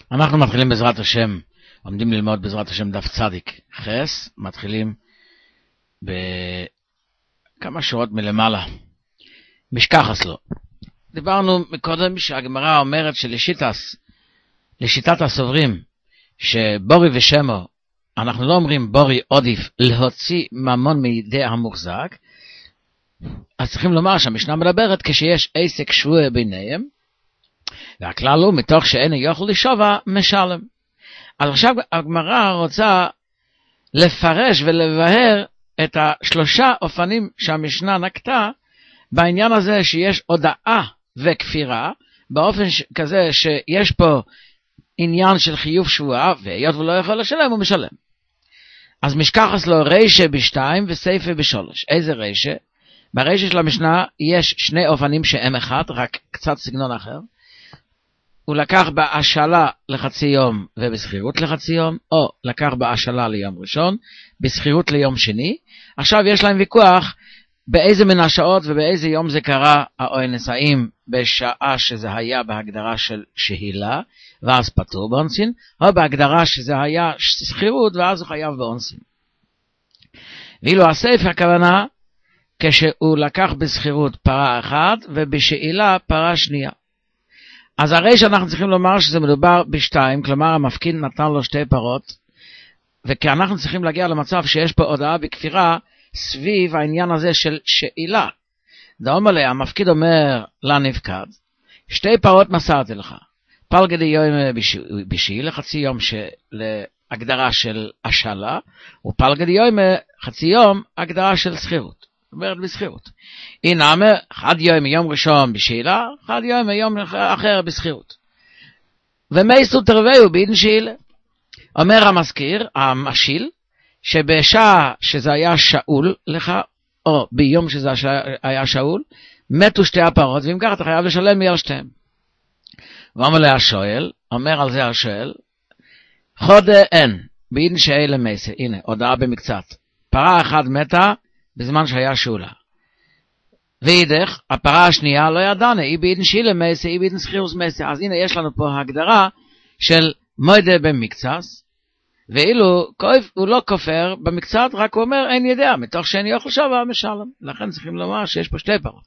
אנחנו מתחילים בעזרת השם, עומדים ללמוד בעזרת השם דף צדיק חס, מתחילים בכמה שורות מלמעלה. משכחס לו. דיברנו מקודם שהגמרא אומרת לשיטת הסוברים, שבורי ושמו, אנחנו לא אומרים בורי עודיף להוציא ממון מידי המוחזק, אז צריכים לומר שהמשנה מדברת כשיש עסק שבוע ביניהם, והכלל הוא מתוך שאין יוכל לשווה משלם. אז עכשיו הגמרא רוצה לפרש ולבהר את השלושה אופנים שהמשנה נקטה בעניין הזה שיש הודאה וכפירה, באופן כזה שיש פה עניין של חיוב שבועה, והיות ולא יכול לשלם הוא משלם. אז משכחס לו רישה בשתיים וסייפה בשלוש. איזה רישה? ברישה של המשנה יש שני אופנים שהם אחד, רק קצת סגנון אחר. הוא לקח בהשאלה לחצי יום ובסחירות לחצי יום, או לקח בהשאלה ליום ראשון, בסחירות ליום שני. עכשיו יש להם ויכוח באיזה מן השעות ובאיזה יום זה קרה האונס, האם בשעה שזה היה בהגדרה של שהילה ואז פטור באונסין, או בהגדרה שזה היה סחירות ואז הוא חייב באונסין. ואילו הסייף הכוונה כשהוא לקח בסחירות פרה אחת ובשאילה פרה שנייה. אז הרי שאנחנו צריכים לומר שזה מדובר בשתיים, כלומר המפקיד נתן לו שתי פרות, וכי אנחנו צריכים להגיע למצב שיש פה הודעה בכפירה סביב העניין הזה של שאילה. דאמר לי, המפקיד אומר לנפקד, שתי פרות מסרתי לך, פלגדי יום בשאיל, לחצי יום להגדרה של השאלה, ופלגדי יום חצי יום הגדרה של סחירות. זאת אומרת בסחירות. הנה, אחד יום ראשון בשאלה, אחד יום אחר בסחירות. ומייסו תרוויו בידן שאילה. אומר המזכיר, המשיל, שבשעה שזה היה שאול לך, או ביום שזה היה שאול, מתו שתי הפרות, ואם כך אתה חייב לשלם מי על שתיהם. ואומר לה השואל, אומר על זה השואל, חודה אין, בידן שאילה מייסה. הנה, הודעה במקצת. פרה אחת מתה, בזמן שהיה שאולה. ואידך, הפרה השנייה לא ידענה, היא בידן שאילה מייסה, היא בידן סחירוס מייסה. אז הנה יש לנו פה הגדרה של מוידה במקצס, ואילו הוא לא כופר במקצת, רק הוא אומר אין ידע, מתוך שאין יוכל שווה משלם. לכן צריכים לומר שיש פה שתי פרות.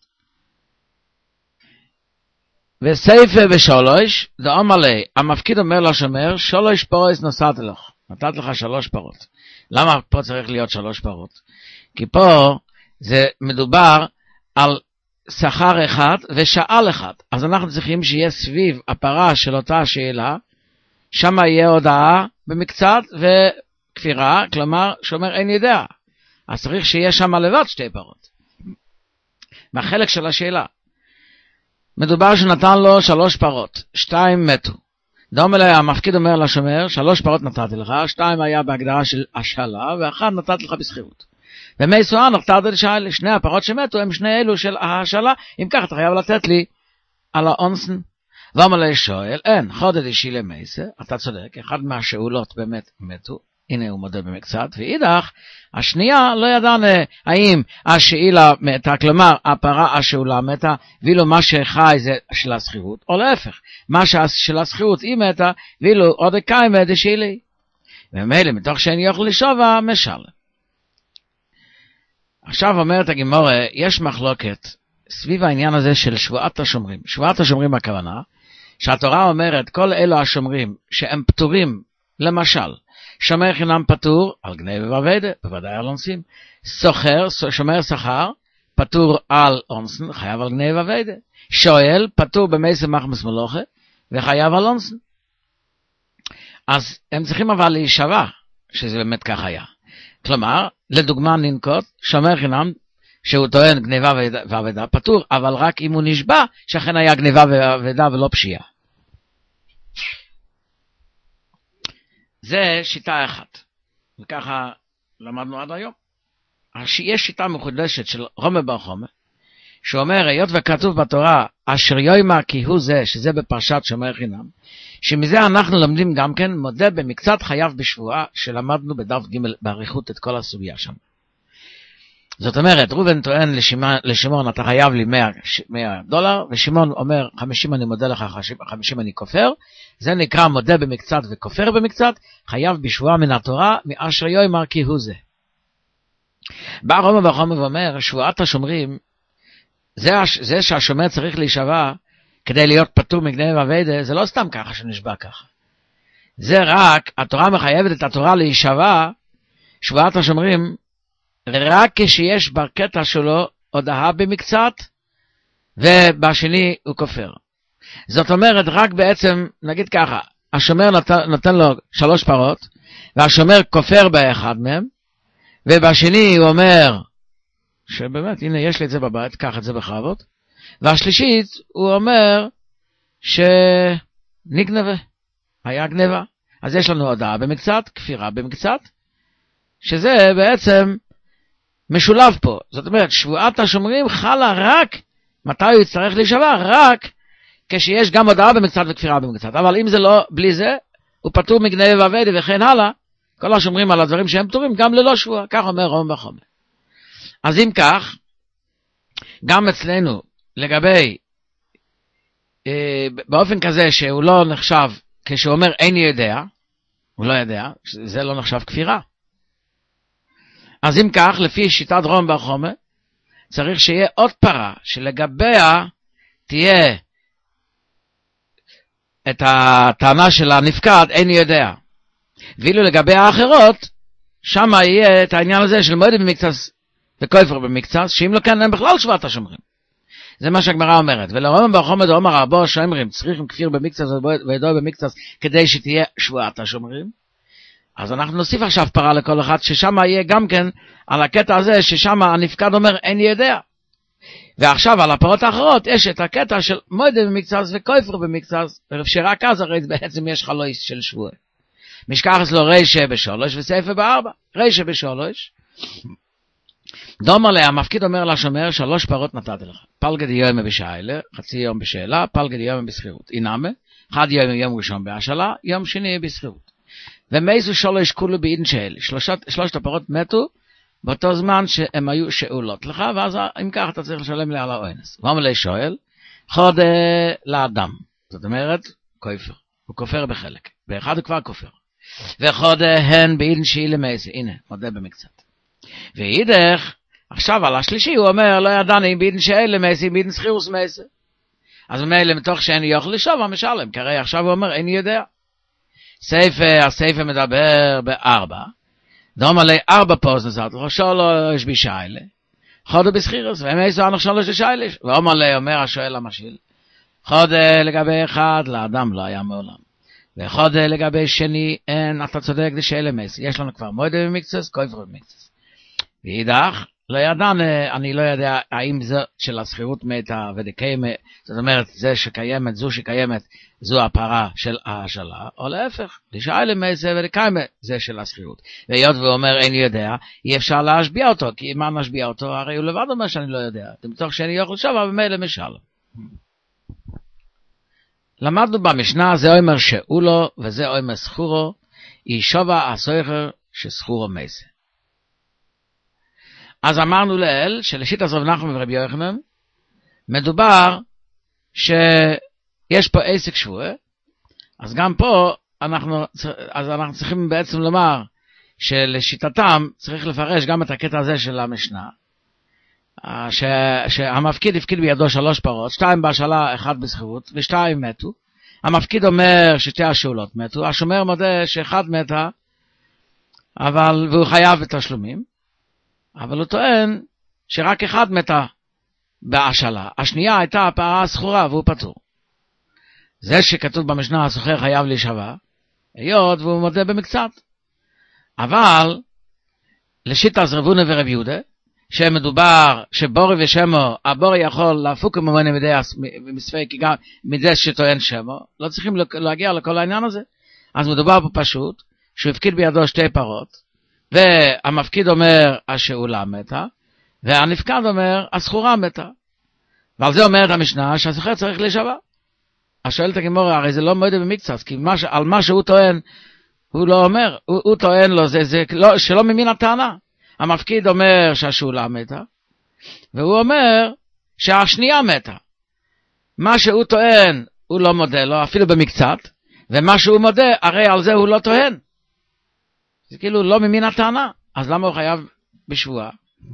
וסייפה בשלוש, דאמר לי, המפקיד אומר לשומר, 3 פרות נתת לך 3 פרות. למה פה צריך להיות 3 פרות? כי פה זה מדובר על שכר אחד ושאל אחד. אז אנחנו צריכים שיהיה סביב הפרה של אותה שאלה, שם יהיה הודעה במקצת וכפירה, כלומר שאומר אין ידע. אז צריך שיהיה שם לבד 2 פרות. מהחלק של השאלה. מדובר שנתן לו 3 פרות, 2 מתו. דאמר לי, המפקיד אומר לשומר, 3 פרות נתתי לך, 2 היה בהגדרה של השאלה, ואחת נתתי לך בסחירות. ומייסואה נתת לשאלה, 2 הפרות שמתו הם 2 אלו של השאלה, אם כך אתה חייב לתת לי על האונסן. ואומר לי שואל, אין, חודד אישי למייסה, אתה צודק, אחד מהשאולות באמת מתו, הנה הוא מודה במקצת, ואידך, השנייה לא ידענו האם השאילה מתה, כלומר הפרה השאולה מתה, ואילו מה שחי זה של הסחירות, או להפך, מה של הסחירות היא מתה, ואילו עוד קיימה דשאילי. ומילא מתוך שאין יוכל לשווה, משלם. עכשיו אומרת הגמרא, יש מחלוקת סביב העניין הזה של שבועת השומרים. שבועת השומרים הכוונה, שהתורה אומרת כל אלו השומרים שהם פטורים, למשל, שומר חינם פטור על גנבה ועבדה, בוודאי על אונסים. שומר שכר, פטור על אונסן, חייב על גנבה ועבדה. שואל, פטור במייסה מחמס מלוכה, וחייב על אונסן. אז הם צריכים אבל להישבע, שזה באמת כך היה. כלומר, לדוגמה ננקוט, שומר חינם, שהוא טוען גניבה ועבדה פטור, אבל רק אם הוא נשבע, שאכן היה גניבה ועבדה ולא פשיעה. זה שיטה אחת, וככה למדנו עד היום. יש שיטה מחודשת של רומא בר חומא, שאומר, היות וכתוב בתורה, אשר יוימה כי הוא זה, שזה בפרשת שומר חינם, שמזה אנחנו לומדים גם כן, מודה במקצת חייב בשבועה, שלמדנו בדף ג' באריכות את כל הסוגיה שם. זאת אומרת, ראובן טוען לשמעון, אתה חייב לי $100, ושמעון אומר, 50 אני מודה לך, 50 אני כופר. זה נקרא מודה במקצת וכופר במקצת, חייב בשבועה מן התורה, מאשר יאמר כי הוא זה. בא רומא וחומר ואומר, שבועת השומרים, זה שהשומר צריך להישבע, כדי להיות פטור מגנב ועבדה, זה לא סתם ככה שנשבע ככה. זה רק, התורה מחייבת את התורה להישבע, שבועת השומרים, רק כשיש בקטע שלו הודעה במקצת, ובשני הוא כופר. זאת אומרת, רק בעצם, נגיד ככה, השומר נותן לו 3 פרות, והשומר כופר באחד מהם, ובשני הוא אומר, שבאמת, הנה יש לי את זה בבית, קח את זה בכבוד, והשלישית הוא אומר, שנגנבה, היה גנבה. אז יש לנו הודעה במקצת, כפירה במקצת, שזה בעצם משולב פה. זאת אומרת, שבועת השומרים חלה רק, מתי הוא יצטרך להישבע? רק כשיש גם הודעה במקצת וכפירה במקצת. אבל אם זה לא, בלי זה, הוא פטור מגנב ועבדה וכן הלאה, כל השומרים על הדברים שהם פטורים, גם ללא שבועה. כך אומר רומא וחומר. אז אם כך, גם אצלנו, לגבי, באופן כזה שהוא לא נחשב, כשהוא אומר אין יודע, הוא לא יודע, זה לא נחשב כפירה. אז אם כך, לפי שיטת רומא וחומר, צריך שיהיה עוד פרה, שלגביה תהיה את הטענה של הנפקד, אין יודע. ואילו לגבי האחרות, שם יהיה את העניין הזה של מועד במקצת וכופר במקצת, שאם לא כן, הם בכלל שבועת השומרים. זה מה שהגמרא אומרת. ולרומא וחומר דאמר רבו השומרים, צריכים כפיר במקצת וידוע במקצת, כדי שתהיה שבועת השומרים. אז אנחנו נוסיף עכשיו פרה לכל אחד, ששם יהיה גם כן, על הקטע הזה, ששם הנפקד אומר, אין יודע. ועכשיו על הפרות האחרות, יש את הקטע של מועד במקצת וכופר במקצת, שרק אז הרי בעצם יש חלויס של שבוע. משכח אצלו רישה בשלוש וסייפה בארבע. רישה בשלוש. דומר לה, המפקיד אומר לשומר, 3 פרות נתתי לך. פלגה דיומה בשאלה, חצי יום בשאלה, פלגה דיומה בסחירות. אינמה, 1 יום ראשון בהשאלה, יום שני בסחירות. ומייסו 3 כולו בעידן שאלה. 3 הפרות מתו, באותו זמן שהם היו שאולות לך, ואז אם כך אתה צריך לשלם לי על האונס. ואומר לי שואל, חוד לאדם. זאת אומרת, כופר. הוא כופר בחלק. באחד הוא כבר כופר. וחוד הן בעידן שהיא למייסה. הנה, מודה במקצת. ואידך, עכשיו על השלישי הוא אומר, לא ידעני בעידן שאלה למייסה, בעידן סחירוס מייסה. אז ממילא מתוך שאין יוכל לשוב, המשלם. כי הרי עכשיו הוא אומר, אין יודע. הסייפה מדבר ב4. דומה לי 4 פוז נסעת לך, שלוש בשיילה. חודו בסחירוס, ומייסו אנך 3 בשיילה. ואומר לי, אומר השואל המשיל, חודו לגבי אחד, לאדם לא היה מעולם. וחודו לגבי שני, אין, אתה צודק, זה שאלה מייסה. יש לנו כבר מועד במקצת, כופר במקצת. ואידך, לא ידען, אני לא יודע האם זה של הסחירות מתה ודקיימה, זאת אומרת, זה שקיימת, זו שקיימת, זו הפרה של ההשאלה, או להפך, לשאלה מתה ודקיימה, זה של הסחירות. והיות והוא אומר, אין יודע, אי אפשר להשביע אותו, כי מה נשביע אותו? הרי הוא לבד אומר שאני לא יודע. תמצוך שאני יוכל שווה, במילא משל. למדנו במשנה, זה אומר שאולו, וזה אומר סחורו, היא שווה הסויכר שסחורו מתה. אז אמרנו לאל, שלשיטת רב נחמן ורבי יוחנן, מדובר שיש פה עסק שבוע, אז גם פה אנחנו צריכים בעצם לומר, שלשיטתם צריך לפרש גם את הקטע הזה של המשנה, שהמפקיד הפקיד בידו 3 פרות, 2 בהשאלה, 1 בסחירות, ו2 מתו. המפקיד אומר שתי השאולות מתו, השומר מודה שאחד מתה, והוא חייב בתשלומים, אבל הוא טוען שרק 1 מתה בהשאלה. השנייה הייתה הפרה הסחורה והוא פטור. זה שכתוב במשנה הסוחר חייב להישבע, היות והוא מודה במקצת. אבל לשיטת רב הונא ורב יהודה, שמדובר שבורי ושמו, הבורי יכול להפוק ממנו מספק גם מזה שטוען שמו, לא צריכים להגיע לכל העניין הזה. אז מדובר פה פשוט, שהוא הפקיד בידו 2 פרות, והמפקיד אומר השאולה מתה, והנפקד אומר הסחורה מתה. ועל זה אומרת המשנה שהסוחר צריך להישבע. אז שואלת הגמרא, הרי זה לא מועד במקצת, כי על מה שהוא טוען, הוא לא אומר, הוא טוען לו, זה לא, שלא ממין הטענה. המפקיד אומר שהשולה מתה, והוא אומר שהשנייה מתה. מה שהוא טוען, הוא לא מודה לו, אפילו במקצת, ומה שהוא מודה, הרי על זה הוא לא טוען. זה כאילו לא ממין הטענה, אז למה הוא חייב בשבועה?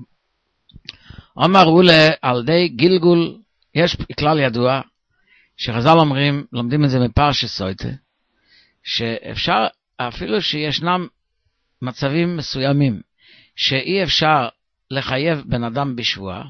אמרו על די גלגול, יש כלל ידוע, שחז"ל אומרים, לומדים את זה מפרשת סוטה, שאפשר, אפילו שישנם מצבים מסוימים, שאי אפשר לחייב בן אדם בשבועה,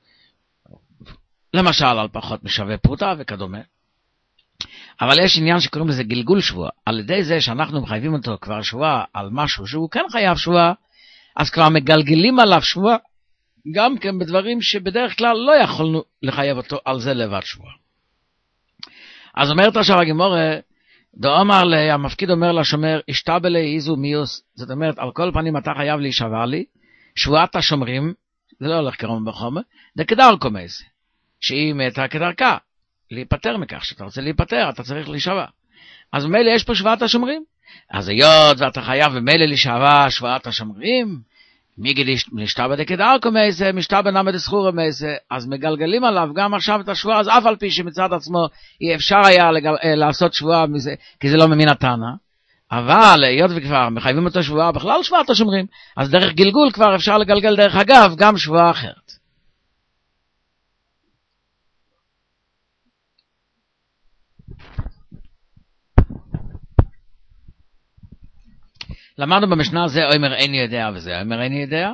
למשל על פחות משווה פרוטה וכדומה, אבל יש עניין שקוראים לזה גלגול שבועה. על ידי זה שאנחנו מחייבים אותו כבר שבועה על משהו שהוא כן חייב שבועה, אז כבר מגלגלים עליו שבועה, גם כן בדברים שבדרך כלל לא יכולנו לחייב אותו על זה לבד שבועה. אז אומרת עכשיו הגמורה, המפקיד אומר לשומר, השתבלה איזו מיוס, זאת אומרת, על כל פנים אתה חייב להישבע לי, שבועת השומרים, זה לא הולך קרום בחומר, זה כדר קומייס, שהיא מתה כדרכה, להיפטר מכך, שאתה רוצה להיפטר, אתה צריך להישבע. אז ממילא יש פה שבועת השומרים, אז היות ואתה חייב במילא להישבע שבועת השומרים, מיגיד משתבא דקדר קומייס, משתבא נמא דסחורא מייס, אז מגלגלים עליו גם עכשיו את השבועה, אז אף על פי שמצד עצמו אי אפשר היה לעשות שבועה מזה, כי זה לא ממין הטענה, אבל היות וכבר מחייבים אותו שבועה בכלל שבועת השומרים, אז דרך גלגול כבר אפשר לגלגל דרך אגב גם שבועה אחרת. למדנו במשנה זה אומר איני יודע וזה אומר איני יודע,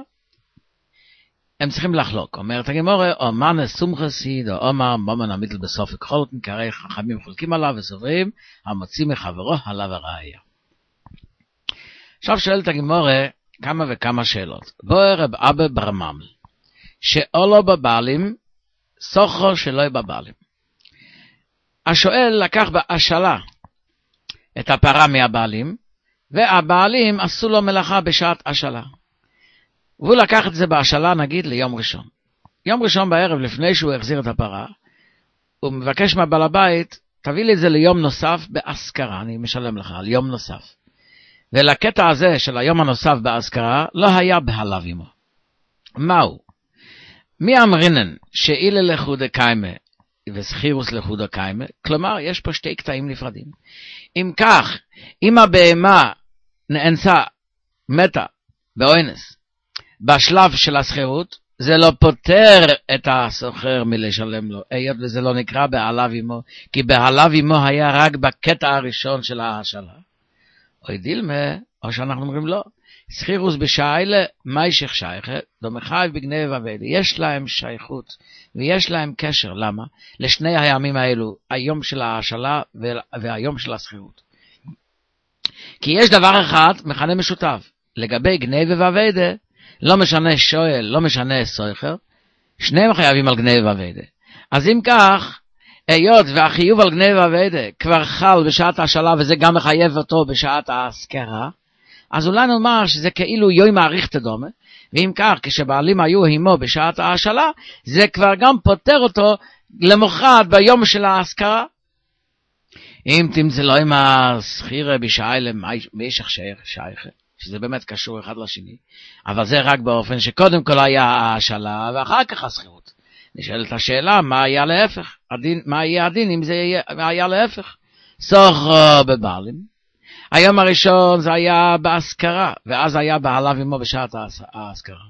הם צריכים לחלוק. אומרת הגמורה, או מנה סומכסיד, או אומר ממן המידל בסופק חולקן, כרי חכמים חולקים עליו וסוברים, המוציא מחברו עליו הראיה. עכשיו שואלת הגמורה כמה וכמה שאלות. בואי רב אבא ברממל, שאולו בבעלים, סוחו שלא בבעלים. השואל לקח בהשאלה את הפרה מהבעלים, והבעלים עשו לו מלאכה בשעת השאלה. והוא לקח את זה בהשאלה נגיד ליום ראשון. יום ראשון בערב לפני שהוא החזיר את הפרה, הוא מבקש מהבעל הבית, תביא לי את זה ליום נוסף באזכרה, אני משלם לך על יום נוסף. ולקטע הזה של היום הנוסף באזכרה לא היה בהלב עמו. מהו? מי אמרינן שאילה לחודה קיימה וסחירוס לחודה קיימה? כלומר, יש פה שתי קטעים נפרדים. אם כך, אם הבהמה נאנסה, מתה, באונס, בשלב של הסחירות, זה לא פותר את הסוחר מלשלם לו, היות וזה לא נקרא בהלב עמו, כי בהלב עמו היה רק בקטע הראשון של ההשאלה. או דילמה, או שאנחנו אומרים לא, סחירוס בשיילה, מה ישך שייכה? דומחי בגנב עבד, יש להם שייכות, ויש להם קשר, למה? לשני הימים האלו, היום של ההשאלה והיום של הסחירות. כי יש דבר אחד, מכנה משותף, לגבי גנב ועבד, לא משנה שואל, לא משנה סוחר, שניהם חייבים על גנב ועבד. אז אם כך, היות והחיוב על גנב ועבד כבר חל בשעת ההשאלה, וזה גם מחייב אותו בשעת ההזכרה, אז אולי נאמר שזה כאילו יוי מעריך תדומה, ואם כך, כשבעלים היו עמו בשעת ההשאלה, זה כבר גם פותר אותו למחרת ביום של ההזכרה. אם תמצא לו עם הסחירה בשיילה, מישך שייכה, שזה באמת קשור אחד לשני, אבל זה רק באופן שקודם כל היה ההשאלה, ואחר כך הסחירות. נשאלת השאלה, מה היה להפך? מה יהיה הדין אם זה היה להפך? סוחר בבעלים. היום הראשון זה היה בהזכרה, ואז היה בהלב עמו בשעת ההזכרה.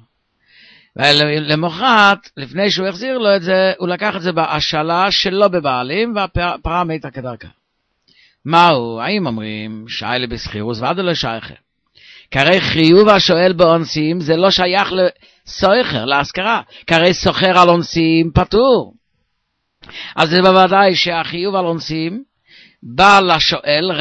ולמחרת, לפני שהוא החזיר לו את זה, הוא לקח את זה בהשאלה שלא בבעלים, והפרה מתה כדרכה. מהו? האם אומרים שיילה בסחירוס ועד לא שייכה? כרי חיוב השואל באונסים זה לא שייך לסוחר, להזכרה. כרי סוחר על אונסים פטור. אז זה בוודאי שהחיוב על אונסים בא לשואל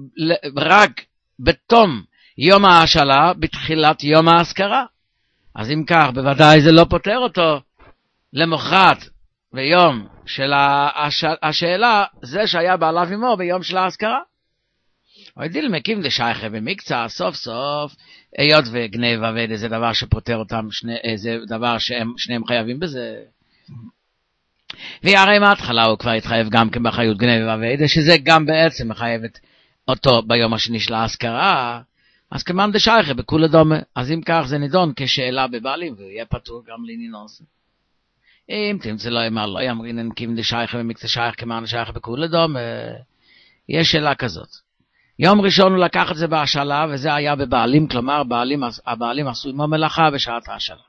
רק בתום יום ההשאלה, בתחילת יום ההזכרה. אז אם כך, בוודאי זה לא פותר אותו למחרת ביום של השאלה, זה שהיה בעליו עמו ביום של ההזכרה. דיל מקים דשייכה במקצה, סוף סוף, היות וגנב עבד זה דבר שפותר אותם, זה דבר ששניהם חייבים בזה. והרי מההתחלה הוא כבר התחייב גם כן בחיות גנב עבד, שזה גם בעצם מחייבת אותו ביום השני של ההזכרה. אז כמאן דשייכה בכולי דומה, אז אם כך זה נידון כשאלה בבעלים, ויהיה פטור גם לעניין עושה. אם תמצא לא אמר, לא יאמרינן כים דשייכה ומקצה שייך כמאן דשייכה בכולי דומה, יש שאלה כזאת. יום ראשון הוא לקח את זה בהשאלה, וזה היה בבעלים, כלומר הבעלים עשו עמו מלאכה בשעת ההשאלה.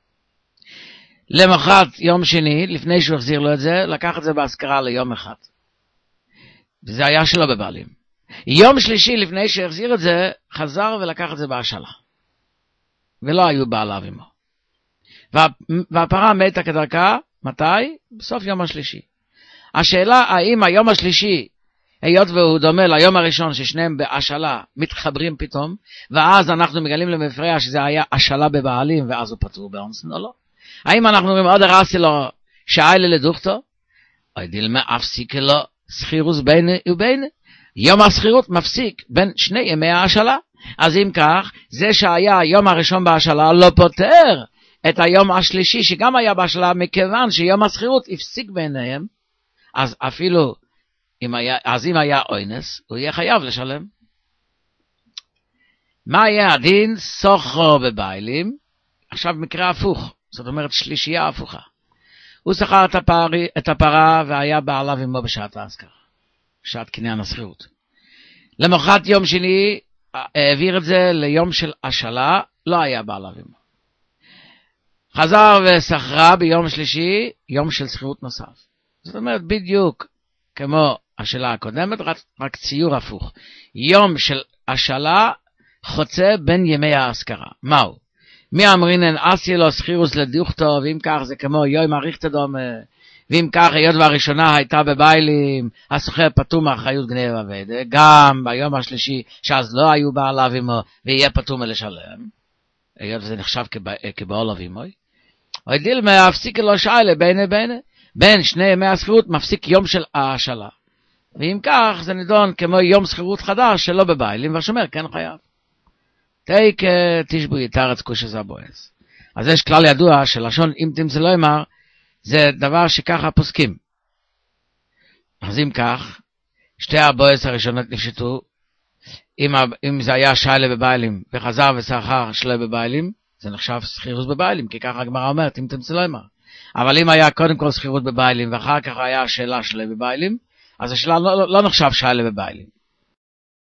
למחרת יום שני, לפני שהוא החזיר לו את זה, לקח את זה בהשכרה ליום אחד. וזה היה שלו בבעלים. יום שלישי לפני שהחזיר את זה, חזר ולקח את זה בהשאלה. ולא היו בעליו עמו. והפרה מתה כדרכה, מתי? בסוף יום השלישי. השאלה האם היום השלישי, היות והוא דומה ליום הראשון ששניהם בהשאלה מתחברים פתאום, ואז אנחנו מגלים למפרע שזה היה השאלה בבעלים, ואז הוא פטור באונסן או לא. האם אנחנו אומרים עוד הרסי לו שאלה לדוכתו? או דילמה אפסיק לו סחירוס בין ובין? יום הסחירות מפסיק בין שני ימי ההשאלה. אז אם כך, זה שהיה היום הראשון בהשאלה לא פותר את היום השלישי שגם היה בהשאלה, מכיוון שיום הסחירות הפסיק ביניהם, אז אפילו אם היה אוינס, הוא יהיה חייב לשלם. מה יהיה הדין? סוחרו בבעלים. עכשיו מקרה הפוך, זאת אומרת שלישייה הפוכה. הוא שכר את הפרה והיה בעליו עמו בשעת ההשכרה, שעת קניין הסחירות. למחרת יום שני העביר את זה ליום של השאלה, לא היה בעליו עמו. חזר ושכרה ביום שלישי, יום של סחירות נוסף. זאת אומרת בדיוק כמו השאלה הקודמת, רק ציור הפוך. יום של השאלה חוצה בין ימי ההשכרה. מהו? מי אמרינן אסי לו סחירוס לדוכתו, ואם כך זה כמו יום אריכתא דומה, ואם כך היות והראשונה הייתה בבעלים, הסוחר פטור מאחריות גנבה ודה, גם ביום השלישי שאז לא היו בעליו עמו, ויהיה פטור מלשלם, היות וזה נחשב כבעליו עמו, או דילמה הפסיק לו שאלה בין שני ימי הסחירות מפסיק יום של ההשאלה. ואם כך זה נידון כמו יום סחירות חדש שלא בבעלים, והשומר כן חייב. תיק תשבו יתרץ קושי זבויס. אז יש כלל ידוע שלשון אם תמצא לא אמר, זה דבר שככה פוסקים. אז אם כך, שתי הבויס הראשונות נפשטו, אם זה היה שיילה בבעלים, וחזר ושכר שלה בבעלים, זה נחשב סחירות בבעלים, כי ככה הגמרא אומרת, אם תמצא לא אמר. אבל אם היה קודם כל סחירות בבעלים, ואחר כך היה השאלה שלה בבעלים, אז השאלה לא נחשב שיילה בבעלים.